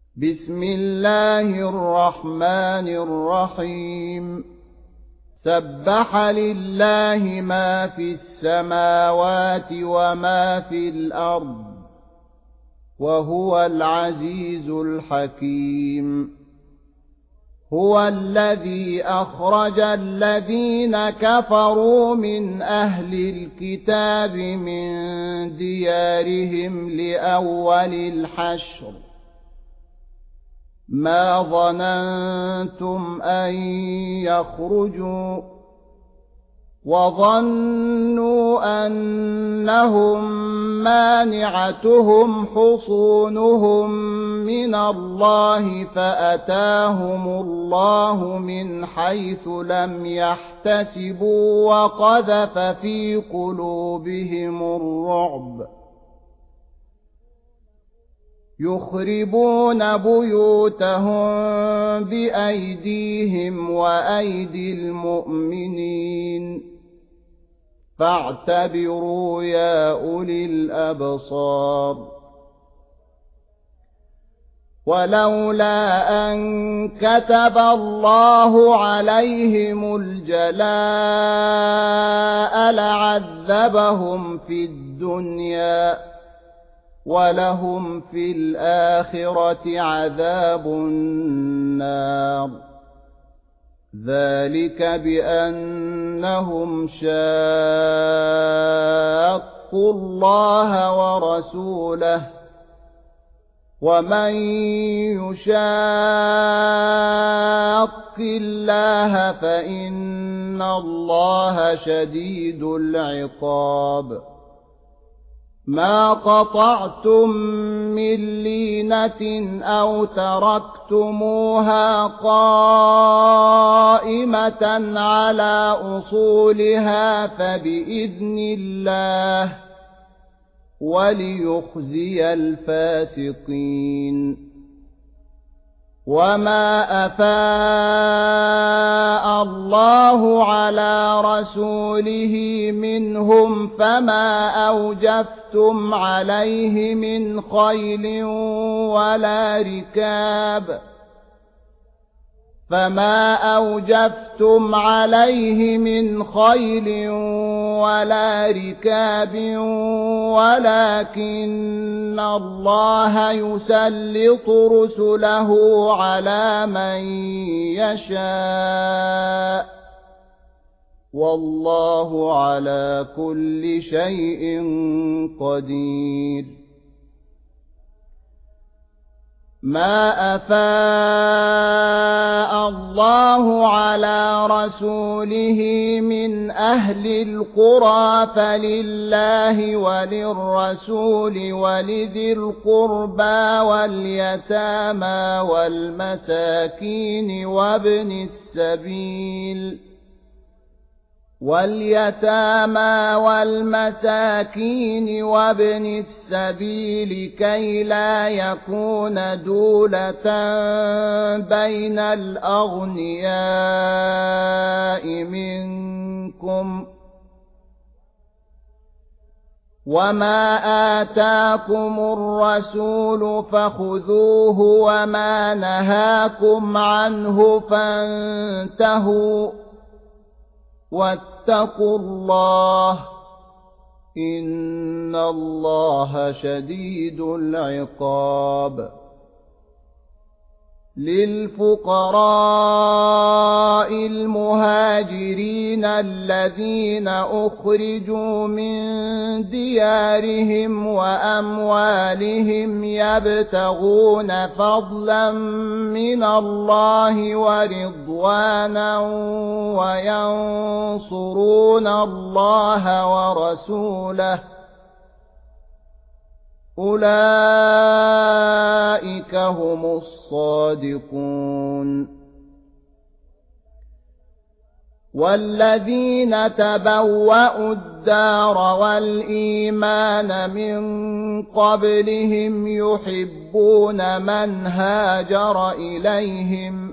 بسم الله الرحمن الرحيم سبح لله ما في السماوات وما في الأرض وهو العزيز الحكيم هو الذي أخرج الذين كفروا من أهل الكتاب من ديارهم لأول الحشر ما ظننتم أن يخرجوا وظنوا أنهم مانعتهم حصونهم من الله فأتاهم الله من حيث لم يحتسبوا وقذف في قلوبهم الرعب يخربون بيوتهم بأيديهم وأيدي المؤمنين فاعتبروا يا أولي الأبصار ولولا أن كتب الله عليهم الجلاء لعذبهم في الدنيا ولهم في الآخرة عذاب النار ذلك بأنهم شاقوا الله ورسوله ومن يشاق الله فإن الله شديد العقاب ما قطعتم من لينة أو تركتموها قائمة على أصولها فبإذن الله وليخزي الفاسقين وما أفاء الله على رسوله منهم فما أوجفتم عليه من خيل ولا ركاب ولكن الله يسلط رسله على من يشاء والله على كل شيء قدير ما أفاء الله على رسوله من أهل القرى فلله وللرسول ولذي القربى واليتامى والمساكين وابن السبيل كي لا يكون دولة بين الأغنياء منكم وما آتاكم الرسول فخذوه وما نهاكم عنه فانتهوا واتقوا الله إن الله شديد العقاب للفقراء المهاجرين الذين أخرجوا من ديارهم وأموالهم يبتغون فضلا من الله ورضوانا وينصرون الله ورسوله أولئك هم الصادقون والذين تبوأوا الدار والإيمان من قبلهم يحبون من هاجر إليهم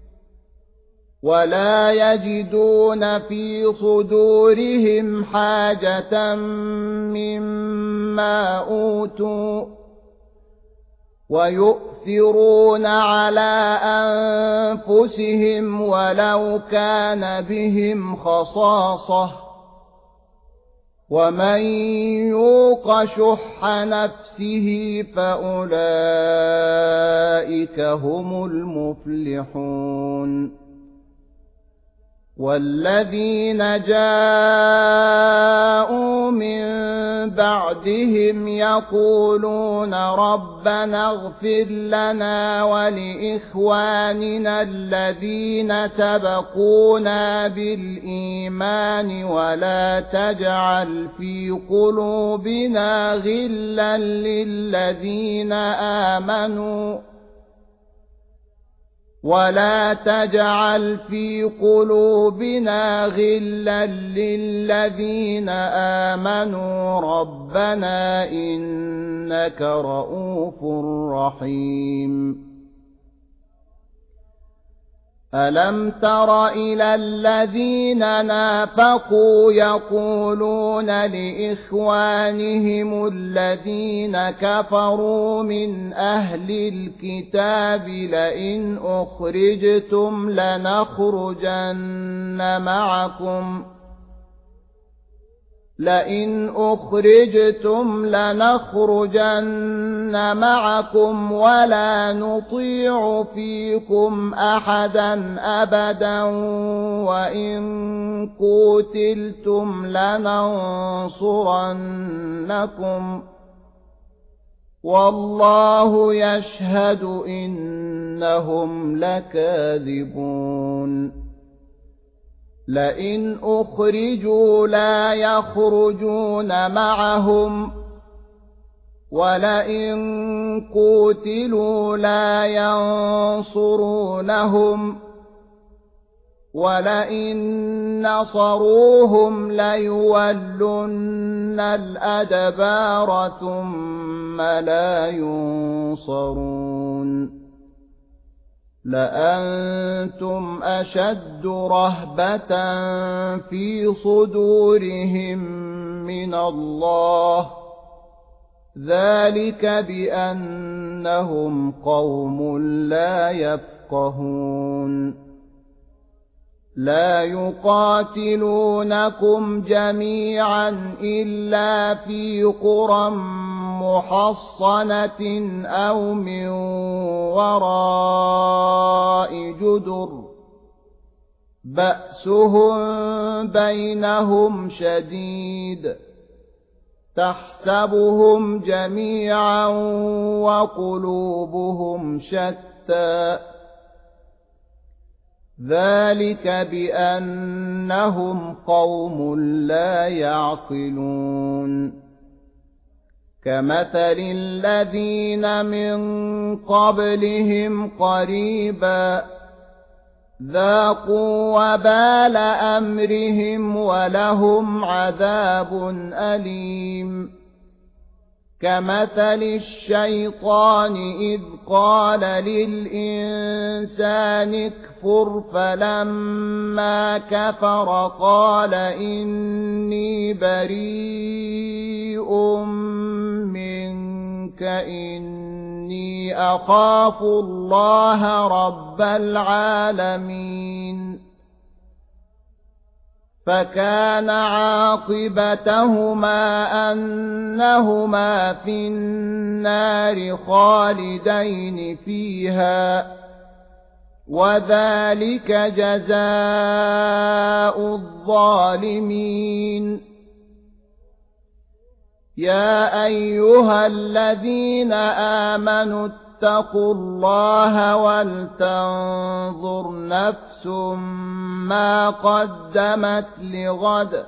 ولا يجدون في صدورهم حاجة مما أوتوا ويؤثرون على أنفسهم ولو كان بهم خصاصة ومن يوق شح نفسه فأولئك هم المفلحون والذين جاءوا من بعدهم يقولون ربنا اغفر لنا ولإخواننا الذين سبقونا بالإيمان ولا تجعل في قلوبنا غلا للذين آمنوا ربنا إنك رؤوف رحيم ألم تر إلى الذين نافقوا يقولون لإخوانهم الذين كفروا من أهل الكتاب لئن أخرجتم لنخرجن معكم ولا نطيع فيكم أحدا أبدا وإن قتلتم لننصرنكم والله يشهد إنهم لكاذبون لئن أخرجوا لا يخرجون معهم ولئن قتلوا لا ينصرونهم ولئن نصروهم ليولن الأدبار ثم لا ينصرون لأنتم أشد رهبة في صدورهم من الله ذلك بأنهم قوم لا يفقهون لا يقاتلونكم جميعا إلا في قرى محصنة أو من وراء جدر بأسهم بينهم شديد تحسبهم جميعا وقلوبهم شتى ذلك بأنهم قوم لا يعقلون كمثل الذين من قبلهم قريبا ذاقوا وبال أمرهم ولهم عذاب أليم كمثل الشيطان إذ قال للإنسان اكفر فلما كفر قال إني بريء منك إني أخاف الله رب العالمين فكان عاقبتهما أنهما في النار خالدين فيها وذلك جزاء الظالمين يا أيها الذين آمنوا اتقوا الله ولتنظر نفس ما قدمت لغد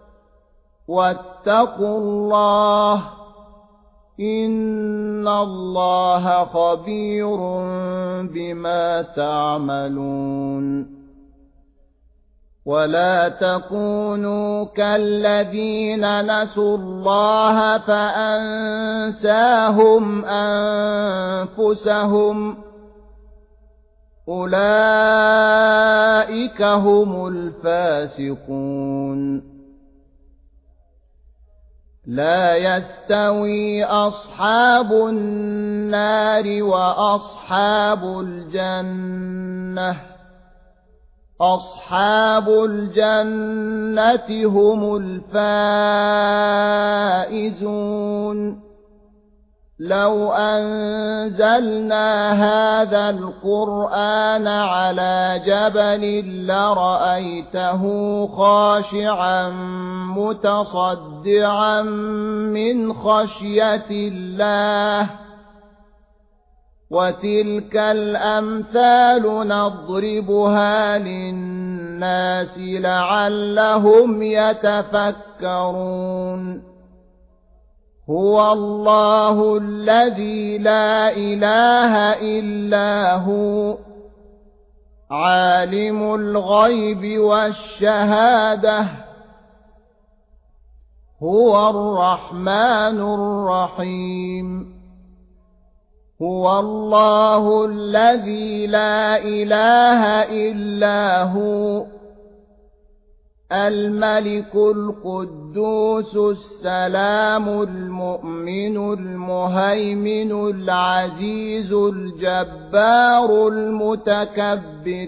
واتقوا الله إن الله خبير بما تعملون ولا تكونوا كالذين نسوا الله فأنساهم أنفسهم أولئك هم الفاسقون لا يستوي أصحاب النار وأصحاب الجنة أصحاب الجنة هم الفائزون لو أنزلنا هذا القرآن على جبل لرأيته خاشعا متصدعا من خشية الله وتلك الأمثال نضربها للناس لعلهم يتفكرون هو الله الذي لا إله إلا هو عالم الغيب والشهادة هو الرحمن الرحيم هو الله الذي لا إله إلا هو الملك القدوس السلام المؤمن المهيمن العزيز الجبار المتكبر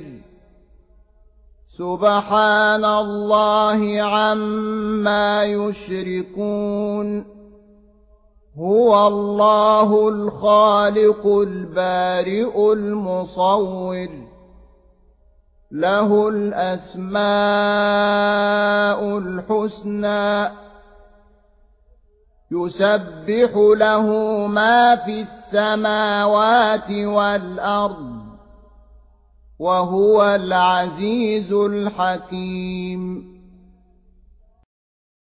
سبحان الله عما يشركون هو الله الخالق البارئ المصور له الأسماء الحسنى يسبح له ما في السماوات والأرض وهو العزيز الحكيم